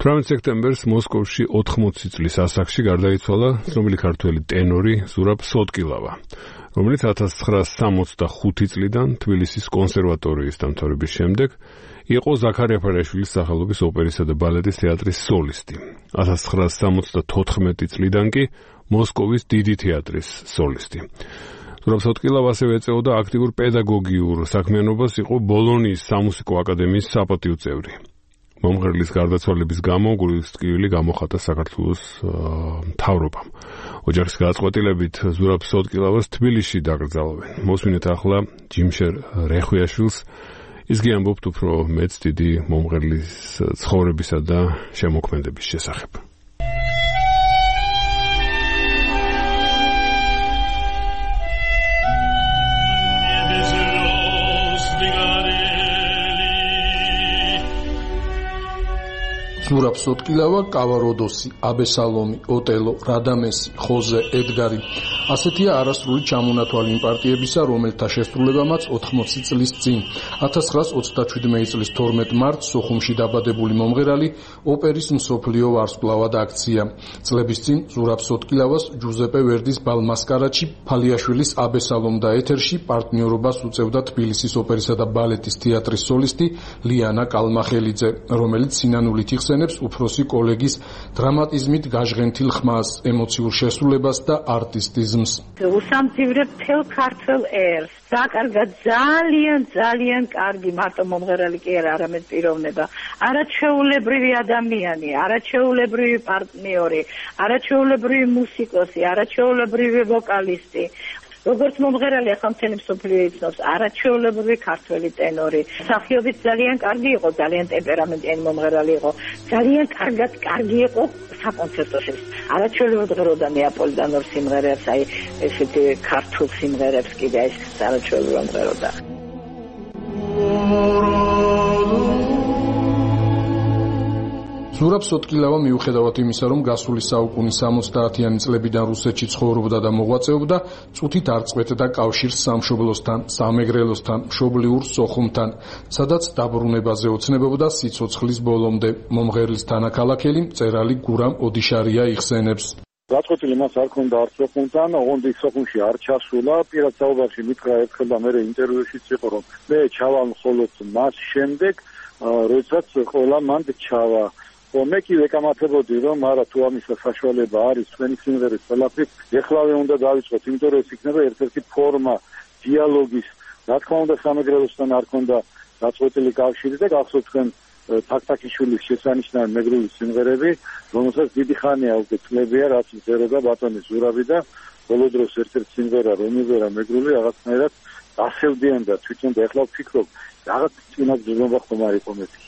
18 სექტემბერს მოსკოვში 80 წლის ასაკში გარდაიცვალა ცნობილი ქართველი ტენორი ზურაბ სოტკილავა, რომელიც 1965 წლიდან თბილისის კონსერვატორიის დამთავრების შემდეგ იყო ზაქარია ფარაშვილის სახელობის ოპერისა და ბალეტის თეატრის სოლისტი. 1974 წლიდან კი მოსკოვის დიდი თეატრის სოლისტი. ზურაბ სოტკილავა ასევე ეწეოდა აქტიურ პედაგოგიურ საქმიანობას, იყო ბოლონიის სამუსიკო აკადემიის საპატიო წევრი. მომღერლის გარდაცვალების გამო გულისწყლილი გამოხატა საქართველოს მთავრობამ. ოჯახის გადაწყვეტილებით ზურაბ სოტკილავას თბილისში დაკრძალავენ. მოსმინეთ ახლა ჯიმშერ რეხვიაშვილს. ის გიამბობთ უფრო მეც დიდი მომღერლის ცხოვრებისა და შემოქმედების შესახებ. ზურაბ სოტკილავა, კავაროდოსი, აბესალომი, ოტელო, რადამესი, ხოზე, ედგარი. ასეთია არასრული ჩამონათვალი პარტიებისა, რომელთა შესრულებამაც 80 წლის წინ 1927 წლის 12 მარტს სოხუმში დაბადებული მომღერალი ოპერის მსოფლიო ვარსკვლავად აქცია. წლების წინ ზურაბ სოტკილავას ჯუზეპე ვერდის ბალ მასკარადში, ფალიაშვილის აბესალომ და ეთერში პარტნიორობას უწევდა თბილისის ოპერისა და ბალეტის თეატრის სოლისტი ლიანა კალმახელიძე, რომელიც სინანულით იხსენებს უფროსი კოლეგის დრამატიზმით გაჟღენთილ ხმას, ემოციურ შესრულებას და არტისტიზმს. უსამძივრებ მთელ ქართველ ერს. საკარგად ძალიან კარგი მარტო მომღერალი კი არა, არამედ პიროვნება. არაჩვეულებრივი ადამიანი, არაჩვეულებრივი პარტნიორი, არაჩვეულებრივი მუსიკოსი, არაჩვეულებრივი ვოკალისტი. როგორც მომღერალი ახლა მთელი მსოფლიო იცნობს, არაჩვეულებრივი ქართველი ტენორი. მსახიობით ძალიან კარგი იყო, ძალიან ტემპერამენტიანი მომღერალი იყო. ძალიან კარგი იყო საკონცერტოში. არაჩვეულებრივად ღეროდა ნეაპოლიდან ორ სიმღერებს, აი ესეთი ქართულ სიმღერებს კიდე ეს არაჩვეულებრივად ღეროდა. ზურაბ სოტკილავა მიუხედავად იმისა, რომ გასული საუკუნის 70-იანი წლებიდან რუსეთში ცხოვრობდა და მოღვაწეობდა, წუთით არ წყვეტდა კავშირს სამშობლოსთან, სამეგრელოსთან, მშობლიურ სოხუმთან, სადაც დაბრუნებაზე ოცნებობდა სიცოცხლის ბოლომდე. მომღერლის თანაქალაქელი მწერალი გურამ ოდიშარია იხსენებს. გაწყვეტილი მას არ ქონდა არც სოხუმთან, ოღონდ ის სოხუმში არ ჩასულა, პირად საუბარში მითხრა ერთხელ და მე ინტერვიუშიც იყო, რომ მე ჩავალ მხოლოდ მას შემდეგ, როდესაც ყველა მანდ ჩავა. მე კი ვეკამათებოდი, რომ არა თუ ამისა საშუალება არის თქვენი სიმღერის ყველაფრით, ეხლავე უნდა დავიწყოთ, იმიტომ რომ ეს იქნება ერთ-ერთი ფორმა დიალოგის, რა თქმა უნდა სამეგრელოსთან არ ქონდა გაწყვეტილი კავშირი და გახსოვთ თქვენ თაქთაქიშვილის შესანიშნავი მეგრული სიმღერები, რომელსაც დიდი ხანია უკვე წლებია, რაც წეროდა ბატონი ზურაბი და ბოლო დროს ერთ-ერთი სიმღერა რომიზერა მეგრული რაღაცნაირად დასევდიან და თვითონ და ეხლა ვფიქრობ, რაღაც წინა გზნობა ხომ არ იყო მეთქი.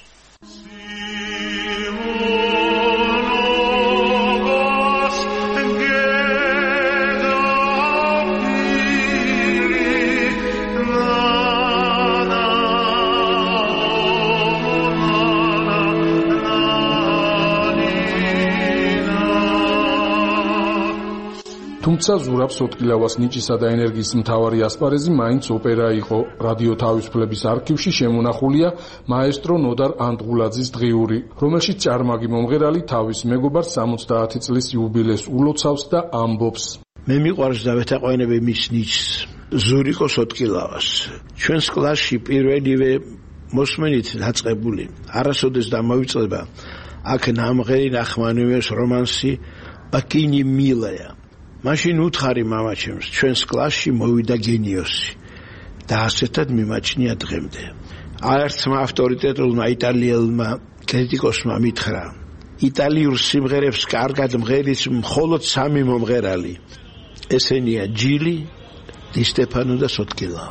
თუმცა ზურაბ სოტკილავას ნიჭისა და ენერგიის მთავარი ასპარეზი მაინც ოპერა იყო. რადიო თავისუფლების არქივში შემონახულია მაესტრო ნოდარ ანტღულაძის დღიური, რომელშიც ჭარმაგი მომღერალი თავის მეგობარს 70 წლის იუბილეს ულოცავს და ამბობს. მე მიყვარს და ვეთაყვანები მის ნიჭს, ზურიკო სოტკილავას. ჩვენს კლასში პირველივე მოსმენით დაწყებული, არასოდეს დამოვიწყება აქ ნამღერი ნახმანიოს რომანსი ბაკინი მილაია. მაშინ უთხარი მამაჩემს, ჩვენს კლასში მოვიდა გენიოსი და ასეთად მიმაჩნია დღემდე. აერთმა ავტორიტეტულმა იტალიელმა კრიტიკოსმა მითხრა, იტალიურ სიმღერებს კარგად მღერის მხოლოდ 3 მომღერალი. ესენია ჯილი, დი სტეფანო და სოტკილავა.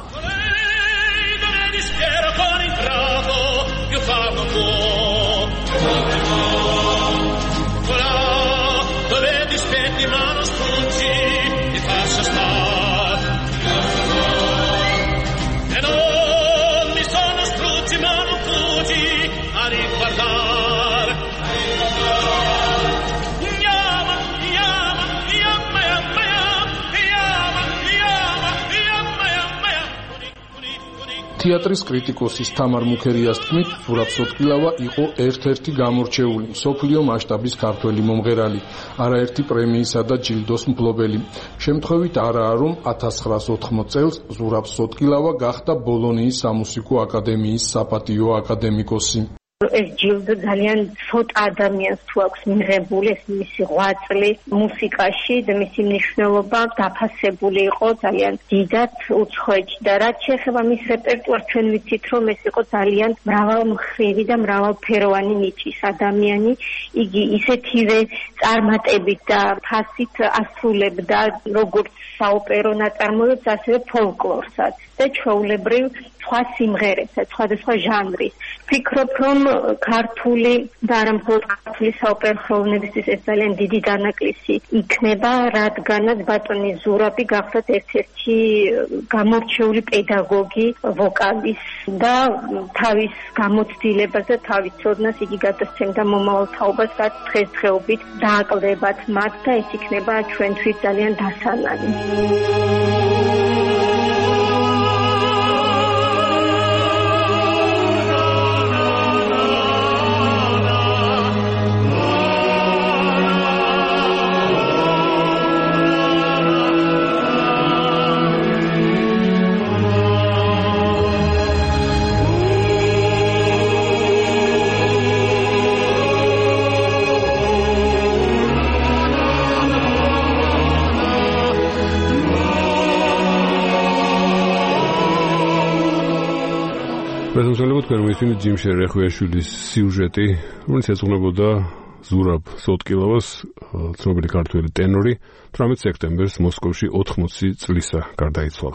თეატრის კრიტიკოსის თამარ მუქერიას თქმით, ზურაბ სოტკილავა იყო ერთ-ერთი გამორჩეული მსოფლიო მასშტაბის ქართველი მომღერალი, არაერთი პრემიისა და ჯილდოს მფლობელი. შემთხვევით არაა, რომ 1980 წელს ზურაბ სოტკილავა გახდა ბოლონიის სამუსიკო აკადემიის საპატიო აკადემიკოსი. ეს ჯილდო ძალიან ცოტა ადამიანს თუ აქვს მიღებული, ეს მისი ღვაწლი მუსიკაში და მისი მნიშვნელობა დაფასებული იყო ძალიან დიდად უცხოეთში და რაც შეეხება მის რეპერტუარს, ჩვენ ვიცით, რომ ეს იყო ძალიან მრავალმხრივი და მრავალფეროვანი ნიჭის ადამიანი. იგი ისეთივე წარმატებით და ფასით ასრულებდა როგორც საოპერო ნაწარმოებებს, ასევე ფოლკლორსაც და ჩვეულებრივ სხვა სიმღერებსაც, სხვადასხვა ჟანრის. ვფიქრობ, რომ ქართული და არა მხოლოდ ქართული საოპერო ხელოვნებისთვის ეს ძალიან დიდი დანაკლისი იქნება, რადგანაც ბატონი ზურაბი გახლდათ ერთ-ერთი გამორჩეული პედაგოგი ვოკალის და თავის გამოცდილებას და თავის ცოდნას იგი გადასცემდა მომავალ თაობას, რაც დღესდღეობით დააკლდებათ მათ და ეს იქნება ჩვენთვის ძალიან დასანანი. პრეზენტაციულად თქვენ მოიწვიეთ ჯიმშე რეხვიაშვილის სიუჟეტი, რომელიც ეძღვნებოდა ზურაბ სოტკილავას, ცნობილი ქართველი ტენორი, 18 სექტემბერს მოსკოვში 80 წლისა გარდაიცვალა.